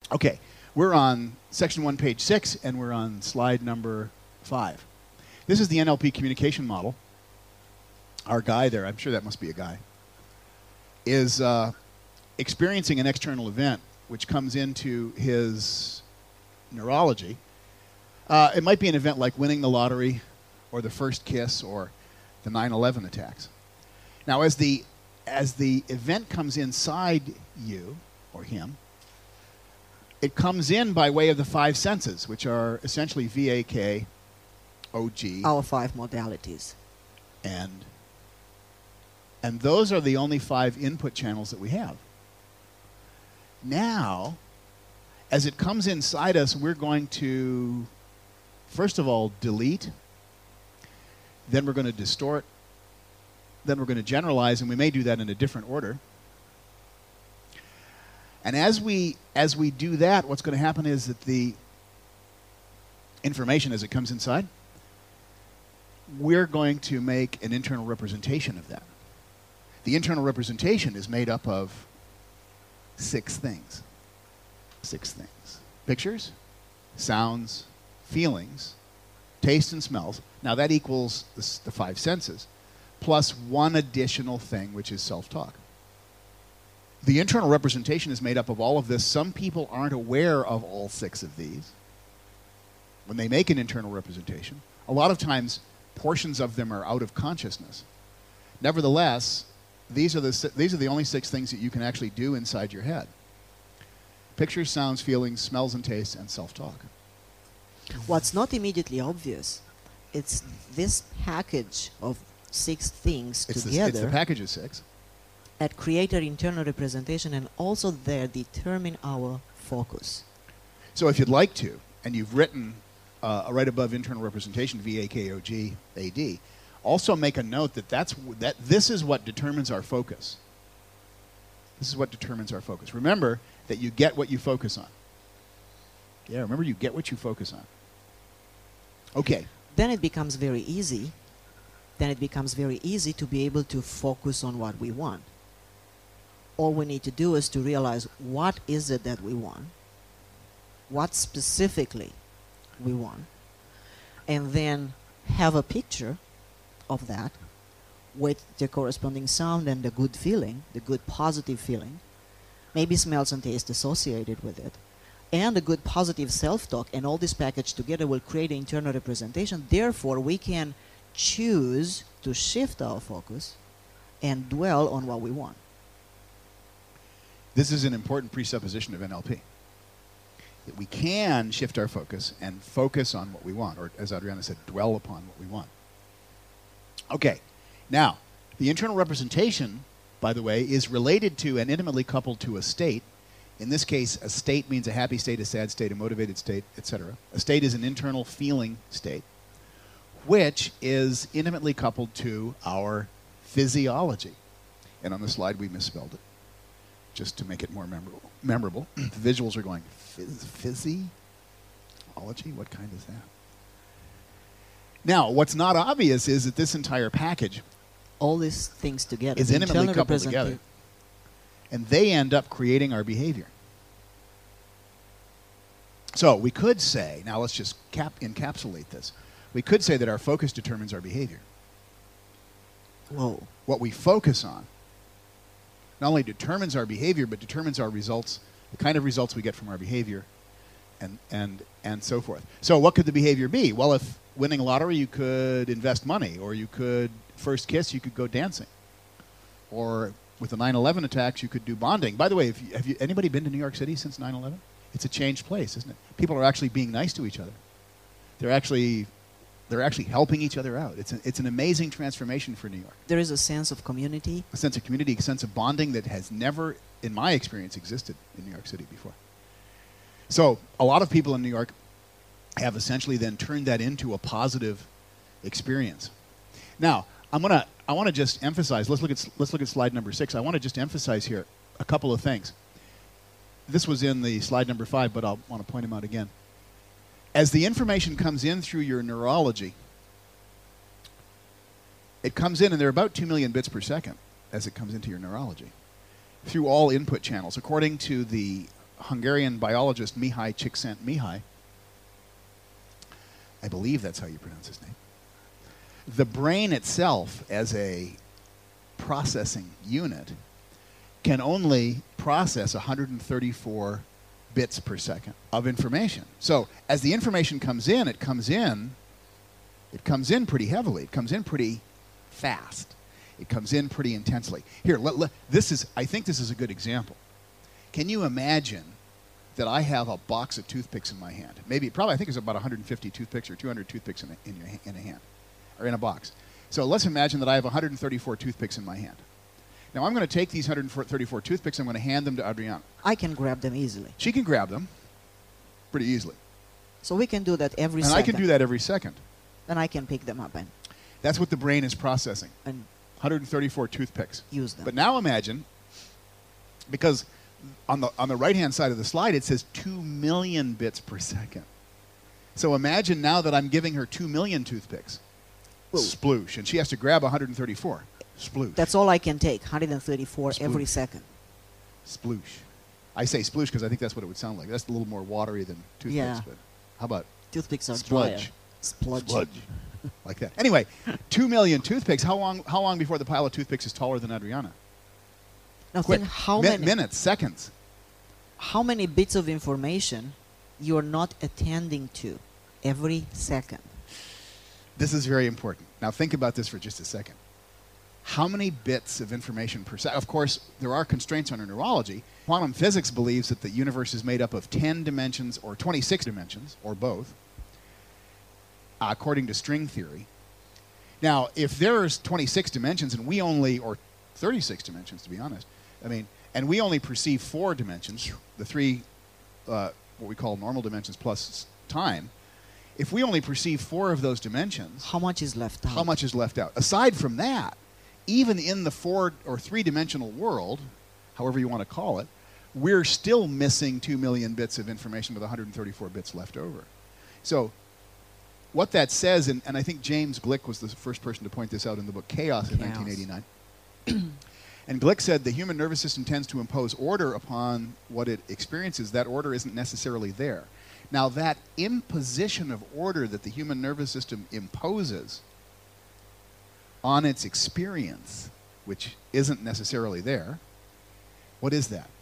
Okay, we're on section 1, page 6, and we're on slide number 5. This is the NLP communication model. Our guy there, I'm sure that must be a guy, is experiencing an external event which comes into his neurology. It might be an event like winning the lottery or the first kiss or the 9/11 attacks. Now, as the event comes inside you or him, it comes in by way of the 5 senses, which are essentially VAK, OG, Our 5 modalities. and those are the only 5 input channels that we have. Now, as it comes inside us, we're going to, first of all, delete, then we're going to distort, then we're going to generalize, and we may do that in a different order. And as we do that, what's going to happen is that the information, as it comes inside, we're going to make an internal representation of that. The internal representation is made up of 6 things. 6 things. Pictures, sounds, feelings, taste and smells. Now that equals the 5 senses, plus one additional thing, which is self-talk. The internal representation is made up of all of this. Some people aren't aware of all 6 of these when they make an internal representation. A lot of times, portions of them are out of consciousness. Nevertheless, these are the only 6 things that you can actually do inside your head. Pictures, sounds, feelings, smells and tastes, and self-talk. What's not immediately obvious, it's this package of 6 things together It's the package of 6. that create an internal representation and also there determine our focus. So if you'd like to, and you've written right above internal representation, VAKOG, AD, also make a note that this is what determines our focus. This is what determines our focus. Remember that you get what you focus on. Yeah, remember you get what you focus on. Okay. Then it becomes very easy. Then it becomes very easy to be able to focus on what we want. All we need to do is to realize what is it that we want, what specifically we want, and then have a picture of that with the corresponding sound and the good feeling, the good positive feeling, maybe smells and taste associated with it, and a good positive self-talk, and all this package together will create an internal representation. Therefore, we can choose to shift our focus and dwell on what we want. This is an important presupposition of NLP. That we can shift our focus and focus on what we want, or as Adriana said, dwell upon what we want. Okay, now, the internal representation, by the way, is related to and intimately coupled to a state. In this case, a state means a happy state, a sad state, a motivated state, etc. A state is an internal feeling state, which is intimately coupled to our physiology. And on the slide, we misspelled it, just to make it more memorable. The visuals are going, physiology? What kind is that? Now, what's not obvious is that this entire package All these things together is intimately internal coupled together. And they end up creating our behavior. So we could say, now let's just encapsulate this. We could say that our focus determines our behavior. Whoa. What we focus on not only determines our behavior, but determines our results, the kind of results we get from our behavior, and so forth. So what could the behavior be? Well, if winning a lottery, you could invest money, or you could first kiss, you could go dancing. Or with the 9/11 attacks, you could do bonding. By the way, have you anybody been to New York City since 9/11? It's a changed place, isn't it? People are actually being nice to each other. They're actually helping each other out. It's an amazing transformation for New York. There is a sense of community. A sense of community, a sense of bonding that has never, in my experience, existed in New York City before. So a lot of people in New York have essentially then turned that into a positive experience. Now, I want to just emphasize. Let's look at slide number 6. I want to just emphasize here a couple of things. This was in the slide number 5, but I'll want to point them out again. As the information comes in through your neurology, it comes in, and there are about 2 million bits per second as it comes into your neurology through all input channels. According to the Hungarian biologist Mihai Csikszentmihalyi, I believe that's how you pronounce his name, the brain itself as a processing unit can only process 134 bits per second of information. So as the information comes in, it comes in pretty heavily. It comes in pretty fast. It comes in pretty intensely. Here, I think this is a good example. Can you imagine that I have a box of toothpicks in my hand? I think it's about 150 toothpicks or 200 toothpicks in a hand, or in a box. So let's imagine that I have 134 toothpicks in my hand. Now I'm going to take these 134 toothpicks, I'm going to hand them to Adriana. I can grab them easily. She can grab them pretty easily. So we can do that every second. And I can do that every second. Then I can pick them up and that's what the brain is processing. And 134 toothpicks. Use them. But now imagine, because on the right-hand side of the slide it says 2 million bits per second. So imagine now that I'm giving her 2 million toothpicks. Whoa. Sploosh. And she has to grab 134. Sploosh. That's all I can take, 134 Sploosh. Every second. Sploosh. I say sploosh because I think that's what it would sound like. That's a little more watery than toothpicks. Yeah. But how about toothpicks are spludge? drier. Spludge. Spludge. Like that. Anyway, 2 million toothpicks. How long before the pile of toothpicks is taller than Adriana? Now Quick. think how many minutes, seconds. How many bits of information you're not attending to every second? This is very important. Now think about this for just a second. How many bits of information per second? Of course, there are constraints on our neurology. Quantum physics believes that the universe is made up of 10 dimensions or 26 dimensions, or both, according to string theory. Now, if there's 26 dimensions and we only, or 36 dimensions to be honest, and we only perceive 4 dimensions, the 3, what we call normal dimensions plus time, if we only perceive 4 of those dimensions, how much is left out? How much is left out? Aside from that, even in the 4 or 3-dimensional world, however you want to call it, we're still missing 2 million bits of information with 134 bits left over. So what that says, and I think James Glick was the first person to point this out in the book Chaos in 1989. And Glick said the human nervous system tends to impose order upon what it experiences. That order isn't necessarily there. Now, that imposition of order that the human nervous system imposes on its experience, which isn't necessarily there, what is that?